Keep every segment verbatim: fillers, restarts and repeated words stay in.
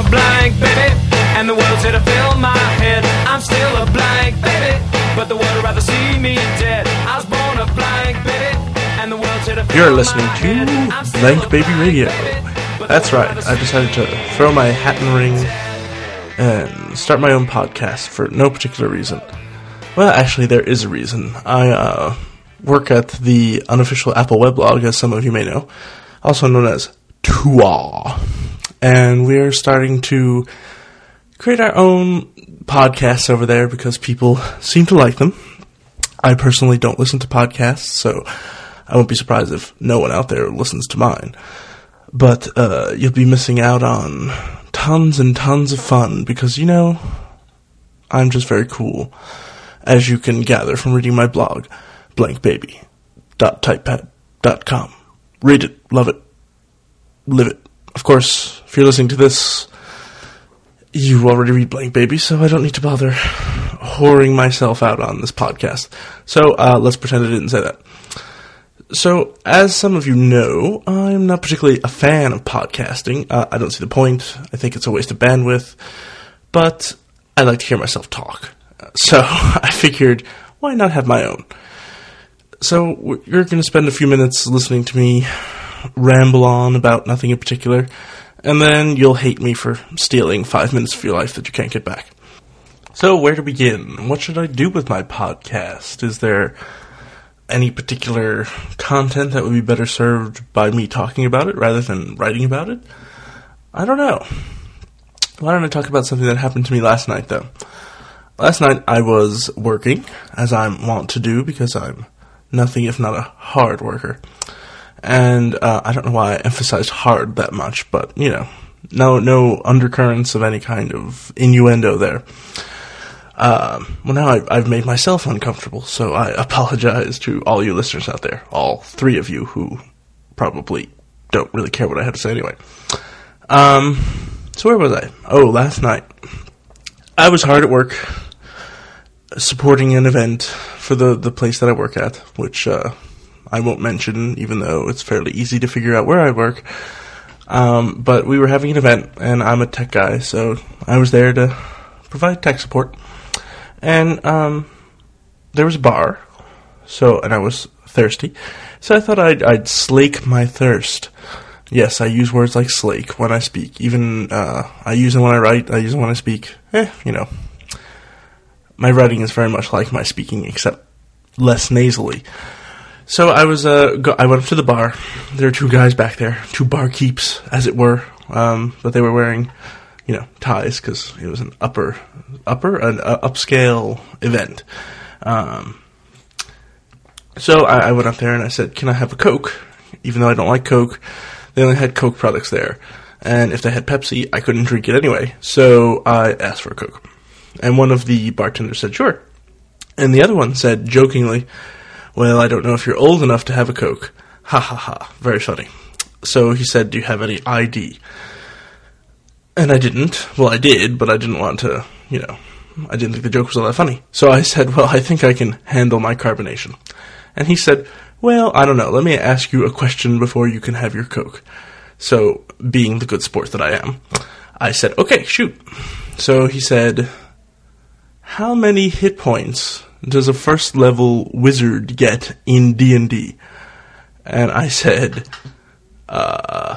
a blank, baby, and the world's here to fill my head. I'm still a blank, baby, but the world would rather see me dead. I was born a blank, baby, and the world's here to fill You're listening my head. to I'm still Blank a Baby blank, Radio. baby, but That's the world right, would I rather decided see to me throw my dead. hat in the ring and start my own podcast for no particular reason. Well, actually, there is a reason. I uh, work at the unofficial Apple weblog, as some of you may know, also known as T W A. And we're starting to create our own podcasts over there because people seem to like them. I personally don't listen to podcasts, so I won't be surprised if no one out there listens to mine. But uh, you'll be missing out on tons and tons of fun because, you know, I'm just very cool, as you can gather from reading my blog, blank baby dot typepad dot com. Read it, love it, live it. Of course, if you're listening to this, you already read Blank Baby, so I don't need to bother whoring myself out on this podcast. So uh, let's pretend I didn't say that. So, as some of you know, I'm not particularly a fan of podcasting. Uh, I don't see the point. I think it's a waste of bandwidth. But I like to hear myself talk. So I figured, why not have my own? So you're going to spend a few minutes listening to me ramble on about nothing in particular, and then you'll hate me for stealing five minutes of your life that you can't get back. So where to begin? What should I do with my podcast? Is there any particular content that would be better served by me talking about it rather than writing about it? I don't know. Why don't I talk about something that happened to me last night, though? Last night I was working, as I'm wont to do, because I'm nothing if not a hard worker. And uh, I don't know why I emphasized hard that much, but, you know, no no undercurrents of any kind of innuendo there. Um, well, now I've, I've made myself uncomfortable, so I apologize to all you listeners out there, all three of you who probably don't really care what I have to say anyway. Um, so where was I? Oh, last night. I was hard at work, supporting an event for the, the place that I work at, which uh, I won't mention, even though it's fairly easy to figure out where I work. Um, but we were having an event, and I'm a tech guy, so I was there to provide tech support. And um, there was a bar, so and I was thirsty, so I thought I'd, I'd slake my thirst. Yes, I use words like slake when I speak. Even uh, I use them when I write. I use them when I speak. Eh, you know. My writing is very much like my speaking, except less nasally. So I was, uh, go- I went up to the bar. There were two guys back there, two barkeeps, as it were, um, but they were wearing, you know, ties because it was an upper, upper, an uh, upscale event. Um, so I, I went up there and I said, "Can I have a Coke?" Even though I don't like Coke, they only had Coke products there, and if they had Pepsi, I couldn't drink it anyway. So I asked for a Coke. And one of the bartenders said, "Sure." And the other one said, jokingly, "Well, I don't know if you're old enough to have a Coke." Ha ha ha. Very funny. So he said, "Do you have any I D?" And I didn't. Well, I did, but I didn't want to, you know, I didn't think the joke was all that funny. So I said, "Well, I think I can handle my carbonation." And he said, "Well, I don't know. Let me ask you a question before you can have your Coke." So, being the good sport that I am, I said, "Okay, shoot." So he said, "How many hit points does a first level wizard get in D and D?" And I said, uh,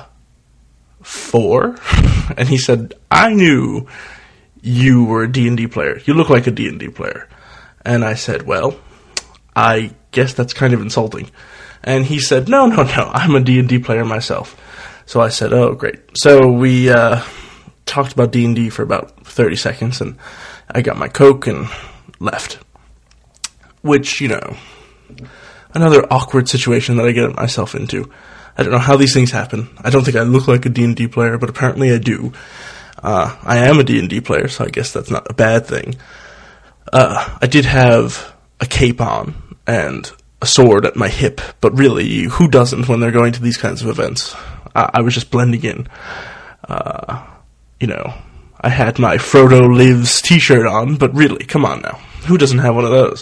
four? And he said, "I knew you were a D and D player. You look like a D and D player." And I said, "Well, I guess that's kind of insulting." And he said, no, no, no, "I'm a D and D player myself." So I said, "Oh, great." So we uh, talked about D and D for about thirty seconds, and I got my Coke and left. Which, you know, another awkward situation that I get myself into. I don't know how these things happen. I don't think I look like a D and D player, but apparently I do. Uh, I am a D and D player, so I guess that's not a bad thing. Uh, I did have a cape on and a sword at my hip, but really, who doesn't when they're going to these kinds of events? I, I was just blending in. Uh, you know, I had my Frodo Lives t-shirt on, but really, come on now. Who doesn't have one of those?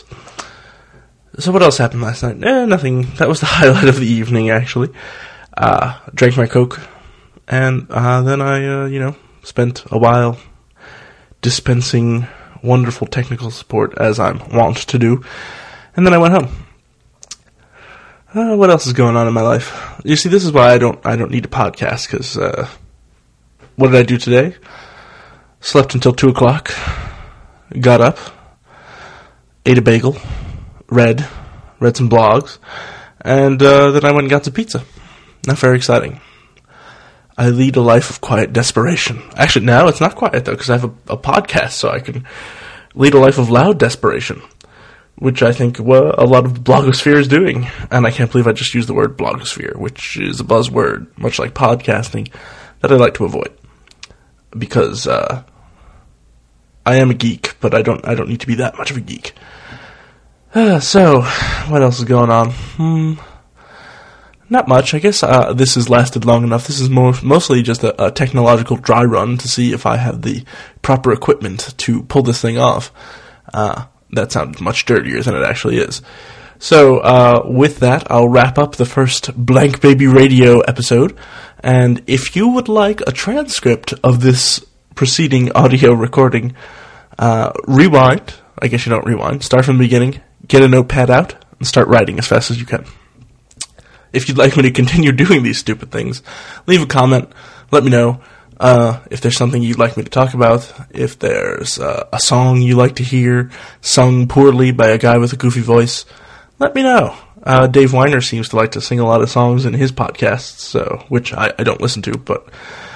So what else happened last night? Eh, nothing. That was the highlight of the evening, actually. Uh, drank my Coke, and uh, then I, uh, you know, spent a while dispensing wonderful technical support, as I'm wont to do, and then I went home. Uh, what else is going on in my life? You see, this is why I don't I don't need a podcast, because uh, what did I do today? Slept until two o'clock, got up, ate a bagel, read, read some blogs, and uh, then I went and got some pizza. Not very exciting. I lead a life of quiet desperation. Actually, now it's not quiet, though, because I have a, a podcast, so I can lead a life of loud desperation, which I think well, a lot of the blogosphere is doing. And I can't believe I just used the word blogosphere, which is a buzzword, much like podcasting, that I like to avoid. Because uh, I am a geek, but I don't I don't need to be that much of a geek. Uh, so, what else is going on? Hmm... Not much. I guess uh, this has lasted long enough. This is more, mostly just a, a technological dry run to see if I have the proper equipment to pull this thing off. Uh, that sounds much dirtier than it actually is. So, uh, with that, I'll wrap up the first Blank Baby Radio episode. And if you would like a transcript of this preceding audio recording, uh, rewind. I guess you don't rewind. Start from the beginning. Get a notepad out and start writing as fast as you can. If you'd like me to continue doing these stupid things, leave a comment. Let me know uh, if there's something you'd like me to talk about, if there's uh, a song you like to hear sung poorly by a guy with a goofy voice. Let me know. Uh, Dave Weiner seems to like to sing a lot of songs in his podcasts, so which I, I don't listen to, but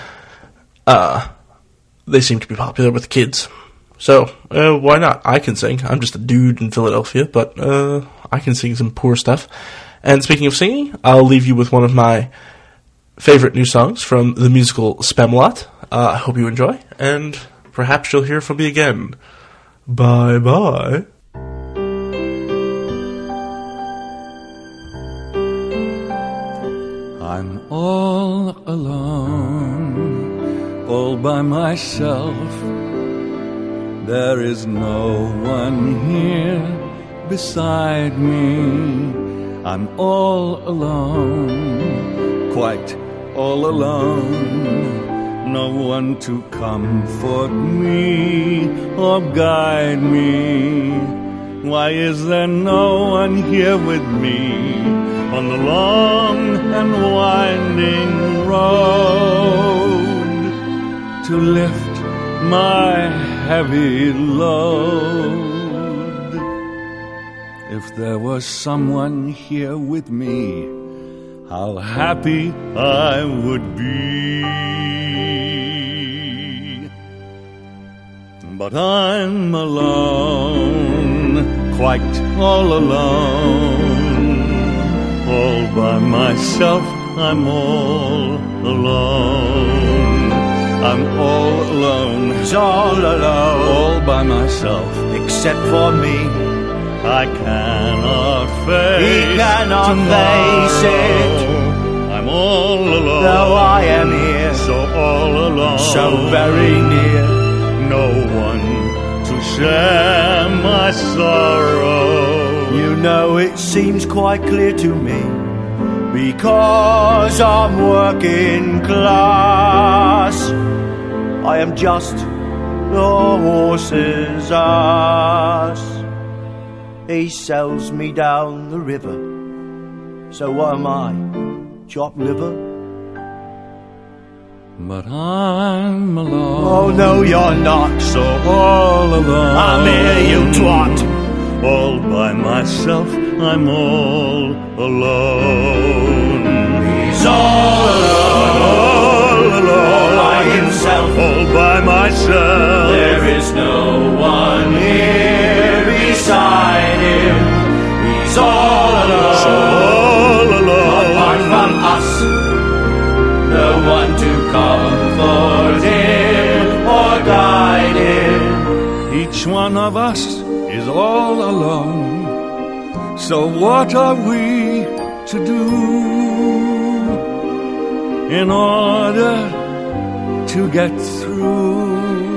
uh, they seem to be popular with kids. So, uh, why not? I can sing. I'm just a dude in Philadelphia, but uh, I can sing some poor stuff. And speaking of singing, I'll leave you with one of my favorite new songs from the musical Spamalot. Uh, I hope you enjoy, and perhaps you'll hear from me again. Bye-bye. I'm all alone, all by myself. There is no one here beside me. I'm all alone, quite all alone. No one to comfort me or guide me. Why is there no one here with me on the long and winding road to lift my heavy load? If there was someone here with me, how happy I would be. But I'm alone, quite all alone. All by myself, I'm all alone. I'm all alone, he's all alone, all by myself, except for me. I cannot face He cannot face it. I'm all alone, though I am here, so all alone, so very near. No one to share my sorrow. You know it seems quite clear to me, because I'm working class. I am just the horse's ass. He sells me down the river. So what am I? Chopped liver? But I'm alone. Oh no, you're not. So all alone. I'm here, you twat. All by myself, I'm all alone. He's all alone. All alone. All by himself. All by myself. There is no one here beside him. He's all alone. So all alone. Apart from us, no one to comfort him or guide him. Each one of us is all alone. So what are we to do in order to get through?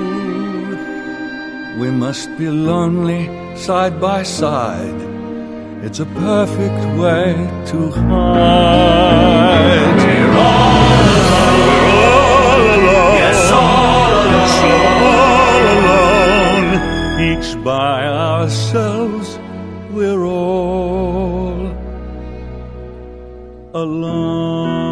We must be lonely side by side. It's a perfect way to hide. We're all alone. We're all alone. Yes, all we're all alone.